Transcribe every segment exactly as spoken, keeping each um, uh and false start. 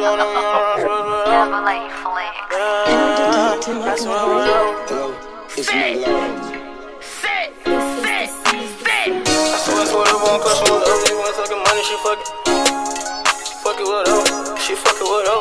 want it, we on it, Never let you flick. I swear we will. It's my love. Sit, sit, sit. I swear it's whatever, I'm crushing whatever. You ain't talking money, she fuck it. Fuck it, whatever. She fuck it, whatever.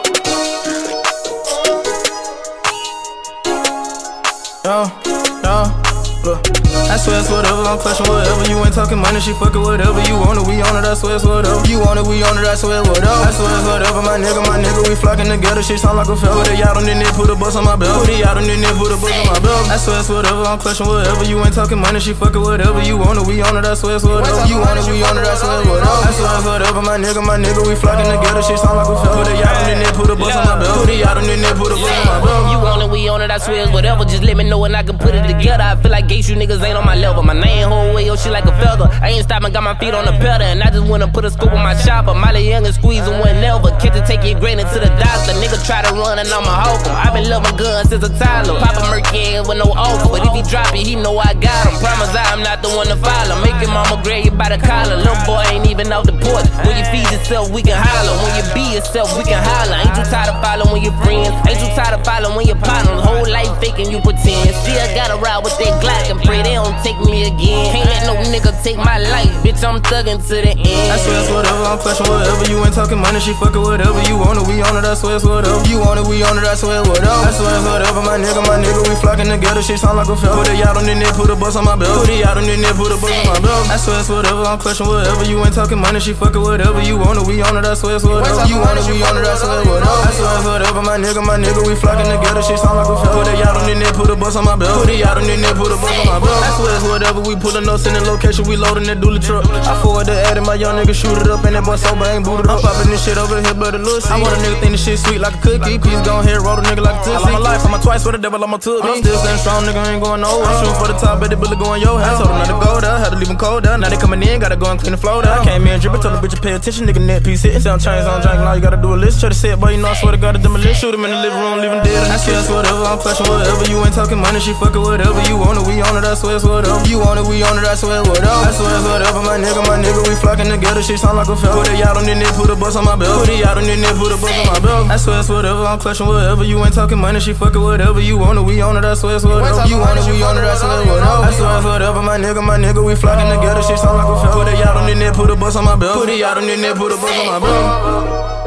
Yo, yo, look. I swear it's whatever, I'm clutching whatever. You ain't talking money, she fucking whatever. You want it, we on it, I swear it's whatever. You want it, we on it, I swear whatever. I swear it's whatever, my nigga, my nigga, we flocking together. Shit sound like a fell. Put a yacht on the net, put a bus on my belt. Put a yacht on the net, put a bus on my belt. I swear it's whatever, I'm clutching whatever. You ain't talking money, she fucking whatever. You want it, we on it, I swear it's whatever. You want it, we on it, I swear whatever. I swear it's whatever, my nigga, my nigga, we flocking together. Shit sound like a fell. Put a yacht on the net, put a bus on my belt. Put a yacht on the net, put a bus on my belt. You want it, we on it, I swear it's whatever. Just let me know and I can put it together. I feel like gates, you niggas ain't on my level. My name whole way, yo, shit like a feather. I ain't stopping, got my feet on the pedal. And I just wanna put a scoop on my chopper. Molly Young and squeezing whenever. Kid to take your granny to the doctor. Nigga try to run and I'ma hawk him. I been loving guns since a toddler. Papa Murky with no offer. But if he drop it, he know I got him. Promise I'm not the one to follow. Make your mama grab you by the collar. Little boy ain't even off the porch. When you feed yourself, we can holler. When you be yourself, we can holler. Ain't you tired of following your friends? Ain't you tired of following your partners? Whole life faking you pretend. Still gotta ride with that Glock and pray they don't take me again. Can't let no nigga take my life, bitch, I'm thuggin' to the end. I swear it's whatever, I'm clutching whatever. You ain't talking money, she fucking whatever. You want it, we on it, I swear it's whatever. You want it, we on it, I swear whatever. I swear it's whatever, my nigga, my nigga, we flocking together. Shit sound like a fell. Put a yacht on the net, put a bus on my belt. Put a yacht on the net, put a bus on my belt. I swear it's whatever, I'm clutching whatever. You ain't talking money, she fucking whatever. You want it, we on it, I swear it's whatever. You want it, we on it, I swear whatever. I swear it's whatever, my nigga, my nigga, we flocking together. Shit sound like a fell. Put a yacht on the net, put a bus on my belt. Put a yacht on the net, put a bus on my belt. I swear it's whatever, we pulling up, sending location, we loading that dually truck. I forward the ad and my young nigga shoot it up, and that boy sober ain't booted up. I'm popping this shit over here, but a little I want a nigga think this shit sweet like a cookie. Please go ahead, roll a nigga like a tootsie. I love my life, I'm a twice for the devil, I'm a took me. I'm still staying strong, nigga, ain't going nowhere. I'm shooting for the top, bet the bullet going your head. I told him not to go there, had to leave him cold there. Now they coming in, gotta go and clean the floor there. I came in drippin', told the bitch to pay attention, nigga net piece hitting. Sound chains on drinking, all you gotta do a list. Try to say it, boy, you know I swear to God, it's demolition. Shoot him in the living room, leave him dead. I swear it's whatever, I'm clutching whatever. You ain't talking money, she fucking whatever. You want it, we on it, I swear it's whatever. You want it, we on it, I swear whatever. I swear it's whatever, my nigga, my nigga, we flocking together. Shit sound like a fell. Put a yacht on the net, put a bus on my belt. Put a yacht on the net, put a bus on my belt. I swear it's whatever, I'm clutching whatever. You ain't talking money, she fucking whatever. You want it, we on it, I swear it's whatever. You want it, we on it, I swear whatever. I swear it's whatever, my nigga, my nigga, we flocking together. Shit sound like a fell. Put a yacht on the net, put a bus on my belt. Put a yacht on the net, put a bus on my belt.